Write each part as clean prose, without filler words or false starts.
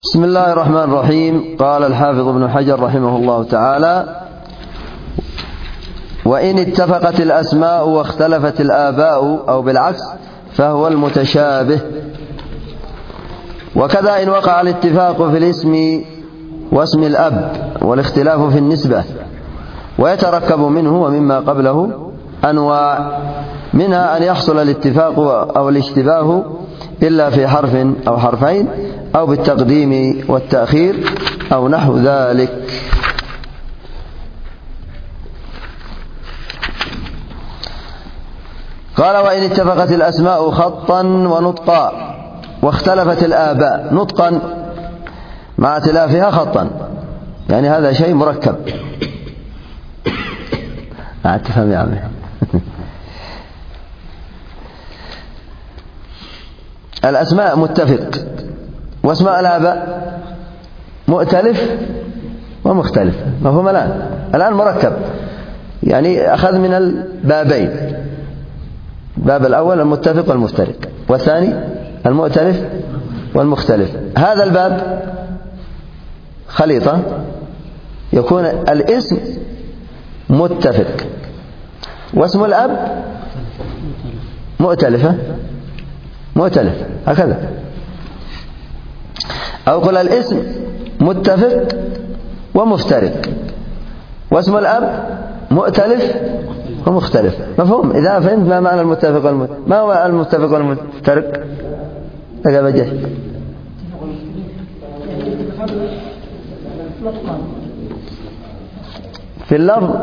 بسم الله الرحمن الرحيم. قال الحافظ ابن حجر رحمه الله تعالى: وإن اتفقت الأسماء واختلفت الآباء أو بالعكس فهو المتشابه. وكذا إن وقع الاتفاق في الاسم واسم الأب والاختلاف في النسبة، ويتركب منه ومما قبله أنواع، منها أن يحصل الاتفاق أو الاشتباه إلا في حرف أو حرفين أو بالتقديم والتأخير أو نحو ذلك. قال: وإن اتفقت الأسماء خطا ونطقا واختلفت الآباء نطقا مع ائتلافها خطا، يعني هذا شيء مركب. تفهم يا عمي؟ الأسماء متفق، واسماء الآباء مؤتلف ومختلف. مفهوم؟ الآن مركب، يعني أخذ من البابين: الباب الأول المتفق والمفترق، والثاني المؤتلف والمختلف. هذا الباب خليطة، يكون الاسم متفق واسم الأب مؤتلف هكذا. أو قل الاسم متفق ومفترق واسم الأب مؤتلف ومختلف. مفهوم؟ إذا فهمت ما معنى المتفق ما هو المتفق والمفترق؟ أجاب جاي في اللفظ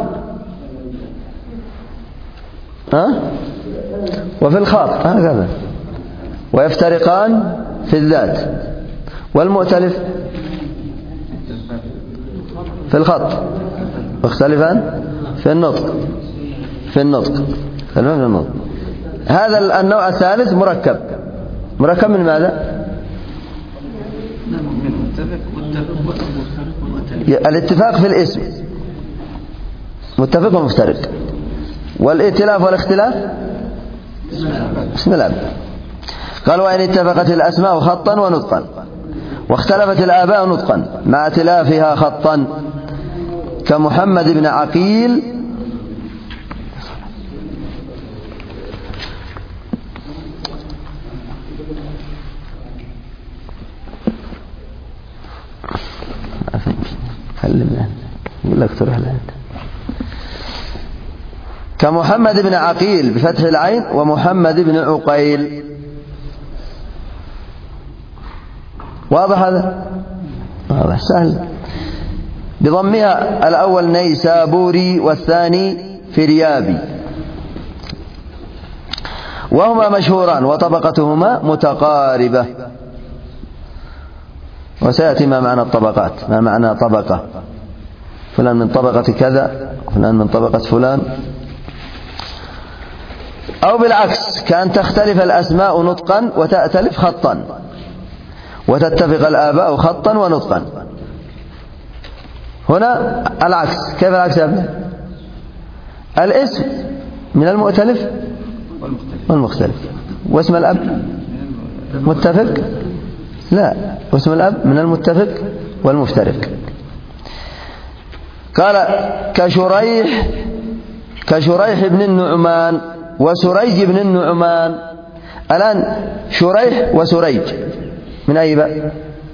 وفي الخاط هكذا، ويفترقان في الذات. والمؤتلف في الخط، واختلفان في النطق. هذا النوع الثالث مركب من ماذا؟ الاتفاق في الاسم متفق ومفترق، والائتلاف والاختلاف بسم الله. قال: وإن اتفقت الأسماء خطا ونطقا واختلفت الآباء نطقا مع ائتلافها خطا، كمحمد بن عقيل كمحمد بن عقيل بفتح العين، ومحمد بن عقيل. واضح هذا؟ واضح سهل. بضمها: الأول نيسابوري والثاني فريابي، وهما مشهوران وطبقتهما متقاربة. وسيأتي ما معنى الطبقات، ما معنى طبقة، فلان من طبقة كذا فلان من طبقة فلان. أو بالعكس، كأن تختلف الأسماء نطقا وتأتلف خطا، وتتفق الآباء خطا ونطقا. هنا العكس. كيف العكس يا ابني؟ الاسم من المؤتلف والمختلف، واسم الأب متفق؟ لا، واسم الأب من المتفق والمفترق. قال: كشريح بن النعمان وسريج بن النعمان. الآن شريح وسريج من أي باب؟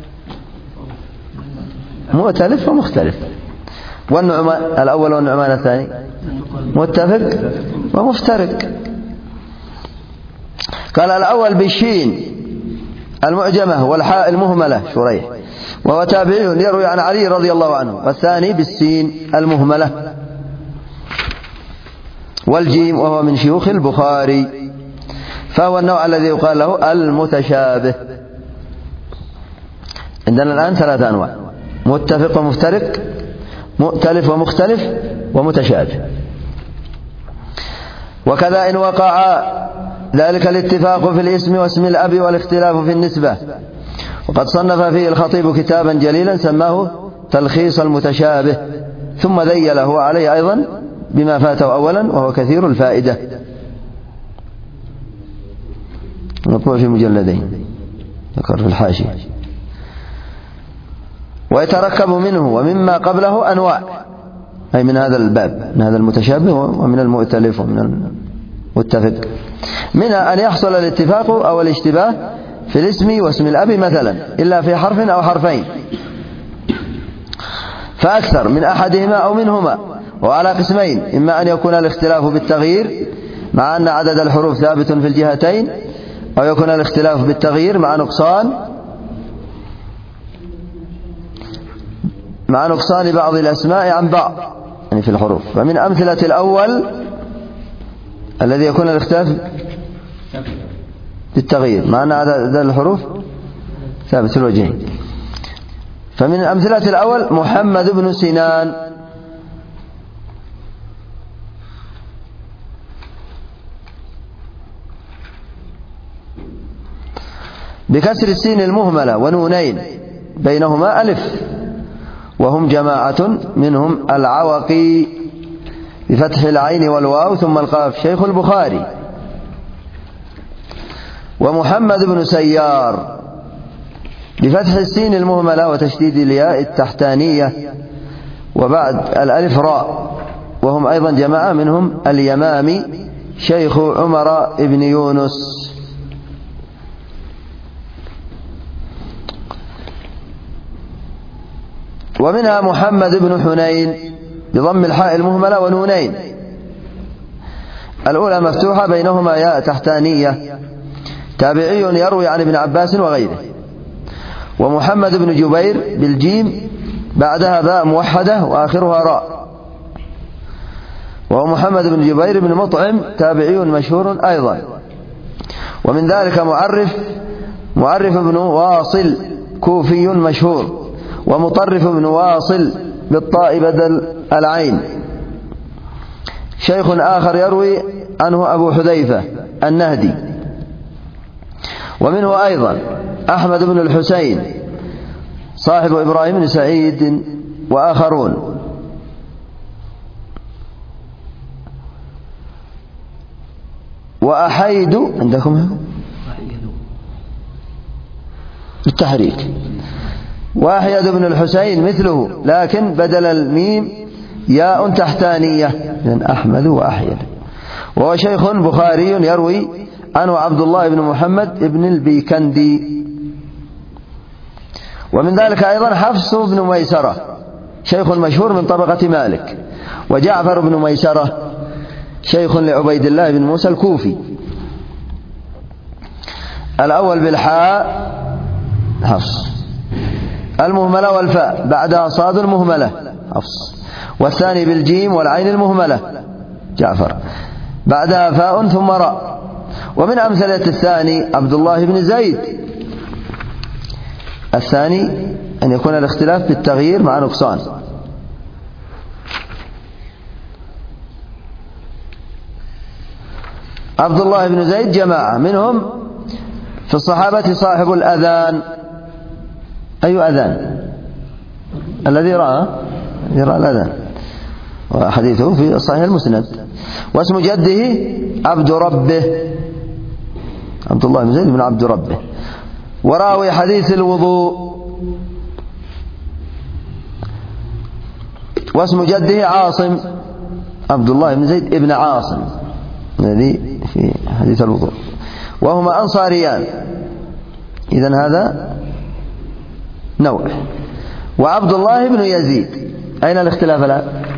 مؤتلف ومختلف. والنعمان الأول والنعمان الثاني متفق ومفترق. قال: الأول بالشين المعجمة والحاء المهملة شريح، وهو تابعي يروي عن علي رضي الله عنه. والثاني بالسين المهملة والجيم، وهو من شيوخ البخاري، فهو النوع الذي يقال له المتشابه. عندنا الآن 3 أنواع: متفق ومفترق، مؤتلف ومختلف، ومتشابه. وكذا إن وقع ذلك الاتفاق في الاسم واسم الأب والاختلاف في النسبة. وقد صنف فيه الخطيب كتابا جليلا سماه تلخيص المتشابه، ثم ذيله عليه أيضا بما فاته أولا، وهو كثير الفائدة، مطبوع في مجلدين، ذكر في الحاشية. ويتركب منه ومما قبله أنواع، أي من هذا الباب، من هذا المتشابه ومن المؤتلف ومن المتفق. منها أن يحصل الاتفاق أو الاشتباه في الاسم واسم الأب مثلا إلا في حرف أو حرفين فأكثر من أحدهما أو منهما، وعلى قسمين: إما أن يكون الاختلاف بالتغيير مع أن عدد الحروف ثابت في الجهتين، أو يكون الاختلاف بالتغيير مع نقصان بعض الأسماء عن بعض، يعني في الحروف. فمن أمثلة الأول الذي يكون الاختلاف بالتغيير مع أن عدد الحروف ثابت في الوجهين. فمن أمثلة الأول محمد بن سنان، بكسر السين المهملة ونونين بينهما ألف، وهم جماعة، منهم العوقي بفتح العين والواو ثم القاف شيخ البخاري. ومحمد بن سيار بفتح السين المهملة وتشديد الياء التحتانية وبعد الألف راء، وهم أيضا جماعة، منهم اليمامي شيخ عمر بن يونس. ومنها محمد بن حنين بضم الحاء المهملة ونونين، الأولى مفتوحة بينهما ياء تحتانية، تابعي يروي عن ابن عباس وغيره. ومحمد بن جبير بالجيم بعدها باء موحدة وآخرها راء، وهو محمد بن جبير بن مطعم تابعي مشهور أيضا. ومن ذلك معرف بن واصل كوفي مشهور، ومطرف بن واصل بالطاء بدل العين شيخ آخر يروي عنه أبو حذيفة النهدي. ومنه أيضا أحمد بن الحسين صاحب إبراهيم بن سعيد وآخرون. وأحيد عندكم بالتحريك، وأحيد بن الحسين مثله لكن بدل الميم ياء تحتانية، إذن أحمد وأحيد. وهو شيخ بخاري يروي عنه عبد الله بن محمد بن البيكندي. ومن ذلك أيضا حفص بن ميسرة شيخ مشهور من طبقة مالك، وجعفر بن ميسرة شيخ لعبيد الله بن موسى الكوفي. الأول بالحاء حفص المهملة والفاء بعدها صاد المهملة حفص، والثاني بالجيم والعين المهملة جعفر بعدها فاء ثم راء. ومن أمثلة الثاني عبد الله بن زيد، الثاني أن يكون الاختلاف بالتغيير مع نقصان. عبد الله بن زيد جماعة، منهم في الصحابة صاحب الأذان. أي أذان؟ الذي رأى الأذان، وحديثه في الصحيح المسند. واسم جده عبد ربه، عبد الله بن زيد بن عبد ربه. وراوي حديث الوضوء. واسم جده عاصم، عبد الله بن زيد ابن عاصم الذي في حديث الوضوء، وهما أنصاريان، إذن هذا نوع. وعبد الله بن يزيد، أين الاختلاف الآن؟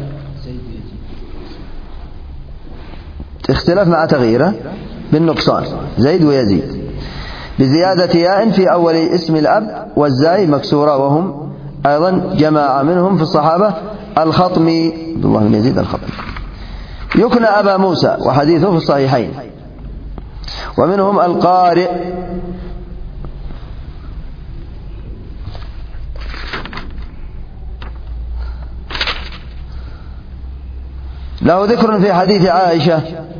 اختلاف مع تغييره بالنقصان، زيد ويزيد، بزيادة ياء في أول اسم الأب والزاي مكسورة، وهم أيضا جماعة، منهم في الصحابة الخطمي عبد الله بن يزيد الخطمي يكنى أبا موسى وحديثه في الصحيحين. ومنهم القارئ له ذكر في حديث عائشة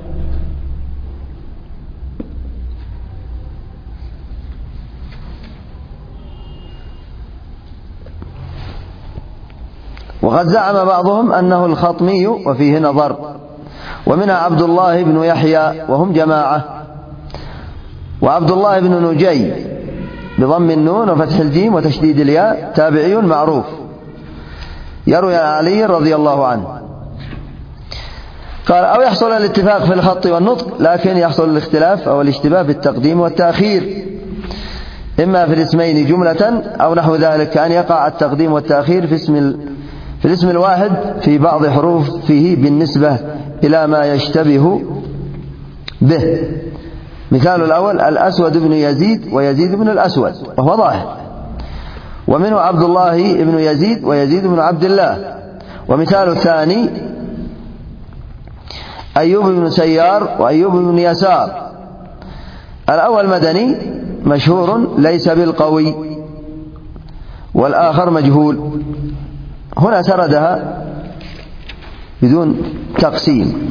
وقد زعم بعضهم أنه الخطمي وفيه نظر. ومنها عبد الله بن يحيى وهم جماعة، وعبد الله بن نجي بضم النون وفتح الجيم وتشديد الياء، تابعي معروف، يروي عن علي رضي الله عنه. قال: أو يحصل الاتفاق في الخط والنطق، لكن يحصل الاختلاف أو الاشتباه بالتقديم والتأخير، إما في الاسمين جملة أو نحو ذلك، كأن يقع التقديم والتأخير في الاسم الواحد في بعض حروفه بالنسبة إلى ما يشتبه به. مثال الأول: الأسود بن يزيد ويزيد بن الأسود، وهو ظاهر. ومنه عبد الله بن يزيد ويزيد بن عبد الله. ومثال الثاني: أيوب بن سيار وأيوب بن يسار. الأول مدني مشهور ليس بالقوي، والآخر مجهول. هنا سردها بدون تقسيم.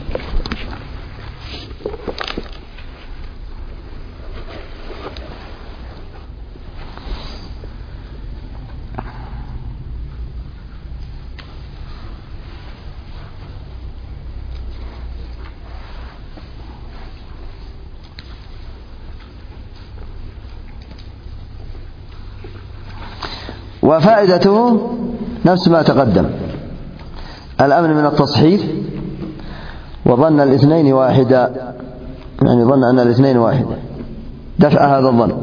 وفائدته نفس ما تقدم: الأمن من التصحيف، وظن الاثنين واحدا، يعني ظن أن الاثنين واحدا، دفع هذا الظن.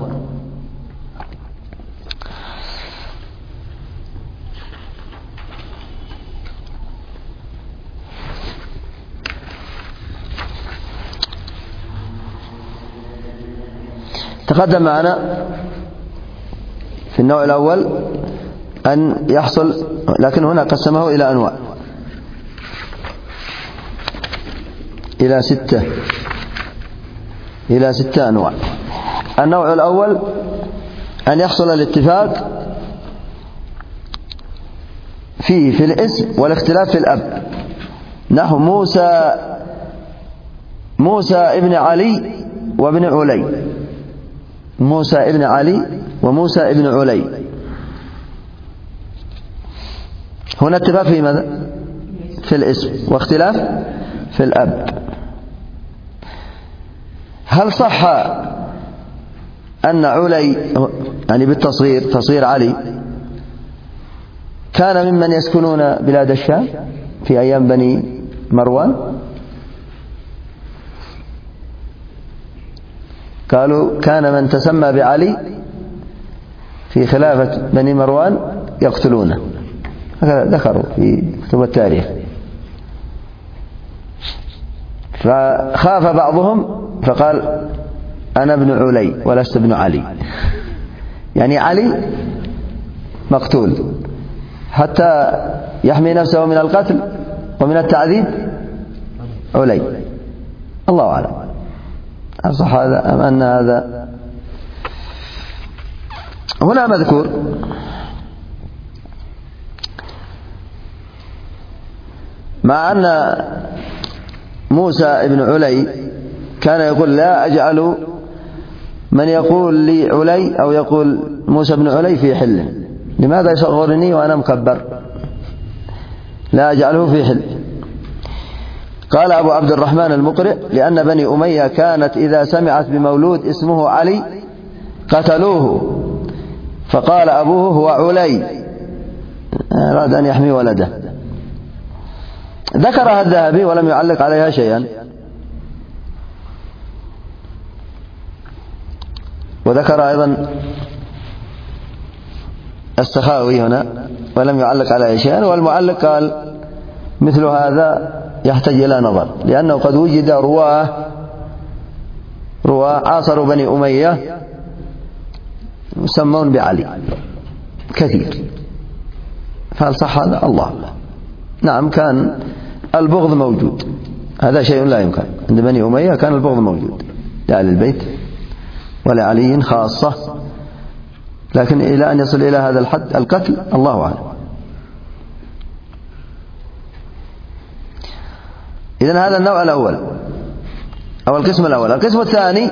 تقدم معنا في النوع الأول أن يحصل، لكن هنا قسمه إلى أنواع، إلى ستة أنواع. النوع الأول أن يحصل الاتفاق فيه في الاسم والاختلاف في الأب، نحو موسى ابن علي وابن علي، موسى ابن علي وموسى ابن علي. هنا اتفاق في ماذا؟ في الاسم، واختلاف في الأب. هل صح أن علي يعني بالتصغير، تصغير علي، كان ممن يسكنون بلاد الشام في أيام بني مروان؟ قالوا كان من تسمى بعلي في خلافة بني مروان يقتلونه، هكذا ذكروا في كتب التاريخ. فخاف بعضهم فقال: أنا ابن علي ولست ابن علي، يعني علي مقتول حتى يحمي نفسه من القتل ومن التعذيب. علي، الله أعلم هل صح هذا أم أن هذا. هنا مذكور مع أن موسى ابن علي كان يقول: لا أجعل من يقول لي علي أو يقول موسى بن علي في حل، لماذا يصغرني وأنا مكبر؟ لا أجعله في حل. قال أبو عبد الرحمن المقرئ: لأن بني أمية كانت إذا سمعت بمولود اسمه علي قتلوه، فقال أبوه: هو علي، أراد أن يحمي ولده. ذكرها الذهبي ولم يعلق عليها شيئا، وذكر أيضا السخاوي هنا ولم يعلق عليها شيئا. والمعلق قال: مثل هذا يحتاج إلى نظر، لأنه قد وجد رواه عاصروا بني أمية يسمون بعلي كثير، فهل صح هذا؟ الله. نعم، كان البغض موجود، هذا شيء لا يمكن. عند بني أمية كان البغض موجود لأهل البيت ولعلي خاصة، لكن إلى أن يصل إلى هذا الحد القتل الله أعلم. إذن هذا النوع الأول أو القسم الأول. القسم الثاني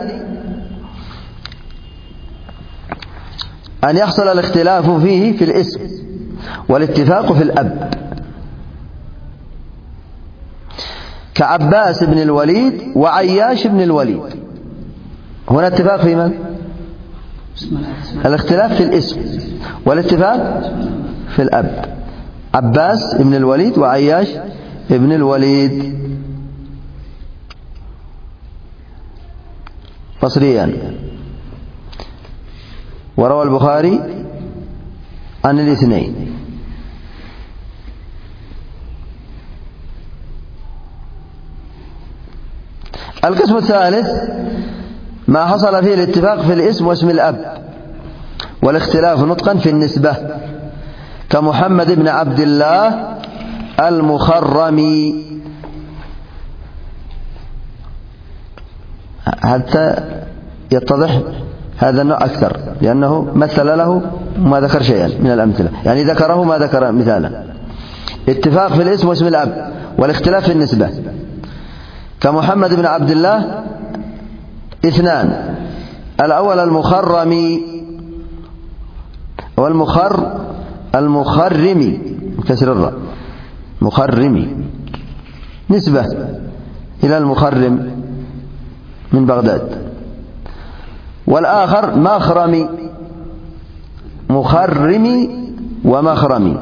أن يحصل الاختلاف فيه في الاسم والاتفاق في الأب، كعباس بن الوليد وعياش بن الوليد. هنا اتفاق في من؟ الاختلاف في الاسم والاتفاق في الأب. عباس ابن الوليد وعياش ابن الوليد مصريان. وروى البخاري عن الاثنين. القسم الثالث ما حصل فيه الاتفاق في الاسم واسم الأب والاختلاف نطقا في النسبة، كمحمد بن عبد الله المخرمي، حتى يتضح هذا النوع أكثر، لأنه مثل له ما ذكر شيئا من الأمثلة، يعني ذكره ما ذكر مثالا. اتفاق في الاسم واسم الأب والاختلاف في النسبة، كمحمد بن عبد الله اثنان: الأول المخرمي المخرمي كسر الراء، مخرمي نسبة إلى المخرم من بغداد. والآخر مخرمي، مخرمي ومخرمي.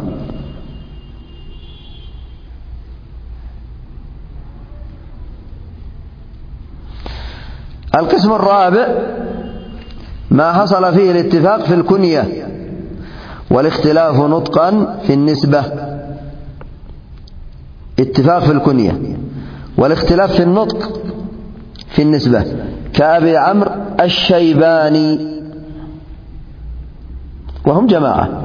القسم الرابع ما حصل فيه الاتفاق في الكنية والاختلاف نطقا في النسبة. اتفاق في الكنية والاختلاف في النطق في النسبة، كأبي عمرو الشيباني، وهم جماعة.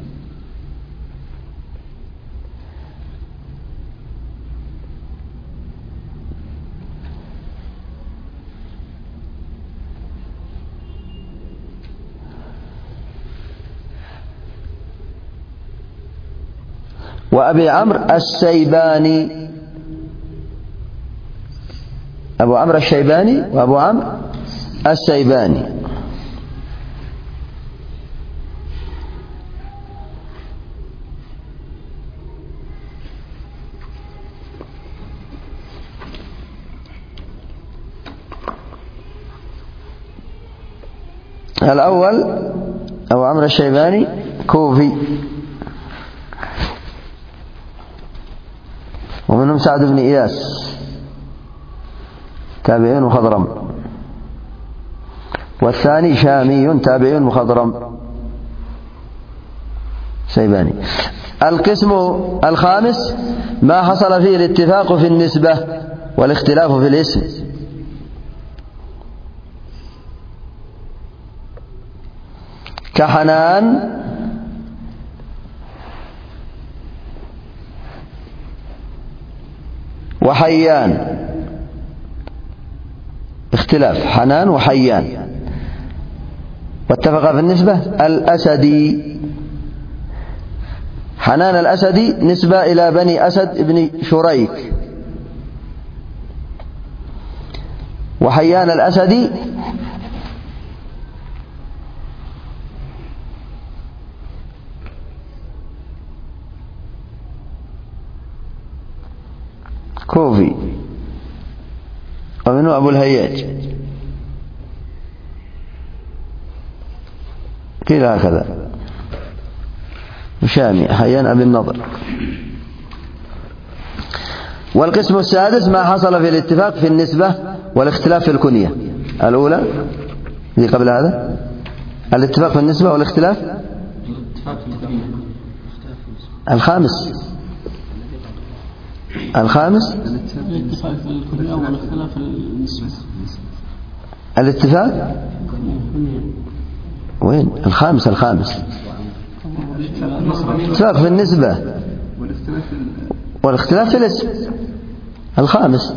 وأبي عمرو الشيباني، أبو عمرو الشيباني وأبو عمرو الشيباني. الأول أبو عمرو الشيباني كوفي، ومنهم سعد بن إياس تابعي مخضرم، والثاني شامي تابعي مخضرم شيباني. القسم الخامس ما حصل فيه الاتفاق في النسبة والاختلاف في الاسم، كحنان وحيان. اختلاف حنان وحيان. واتفق في النسبة الأسدي. حنان الأسدي نسبة إلى بني أسد بن شريك، وحيان الأسدي كوفي، ومنه أبو الهياج، كذا هكذا، شامي حيان أبي النضر. والقسم السادس ما حصل في الاتفاق في النسبة والاختلاف في الكنية. الأولى اللي قبل هذا الاتفاق في النسبة والاختلاف. الخامس الاتفاق في الكنية والاختلاف في النسبة. الاتفاق وين؟ الخامس اتفاق في النسبة والاختلاف في الاسم. الخامس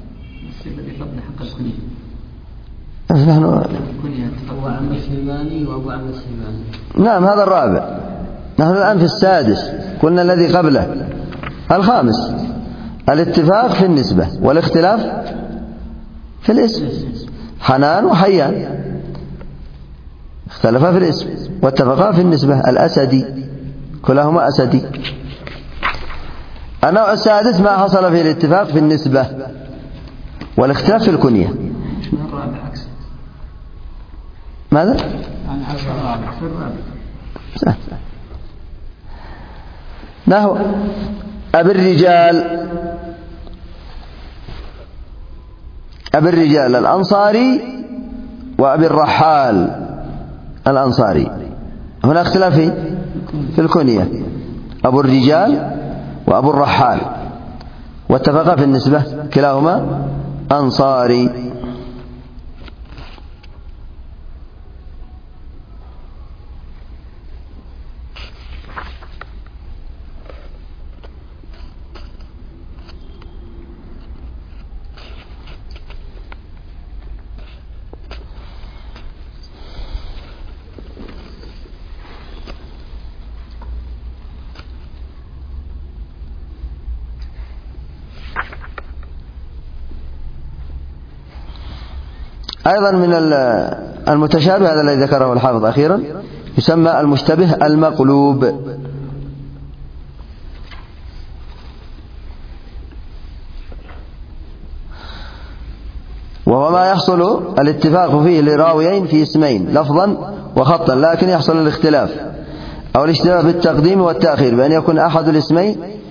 نحن أبو عمرو الشيباني وأبو عمرو الشيباني. نعم هذا الرابع. نحن الآن في السادس، قلنا الذي قبله الخامس. الاتفاق في النسبة والاختلاف في الاسم. حنان وحيان اختلفا في الاسم واتفقا في النسبة. الأسدي كلاهما أسدي. النوع السادس ما حصل فيه الاتفاق في النسبة والاختلاف في الكنية. ماذا؟ نحو أبي الرجال الأنصاري وأبي الرحال الأنصاري. هنا اختلاف في الكنية، أبو الرجال وأبو الرحال، واتفقا في النسبة كلاهما أنصاري. أيضا من المتشابه هذا الذي ذكره الحافظ أخيرا يسمى المشتبه المقلوب، وهو ما يحصل الاتفاق فيه لراويين في اسمين لفظا وخطا، لكن يحصل الاختلاف أو الاشتباه بالتقديم والتأخير بأن يكون أحد الاسمين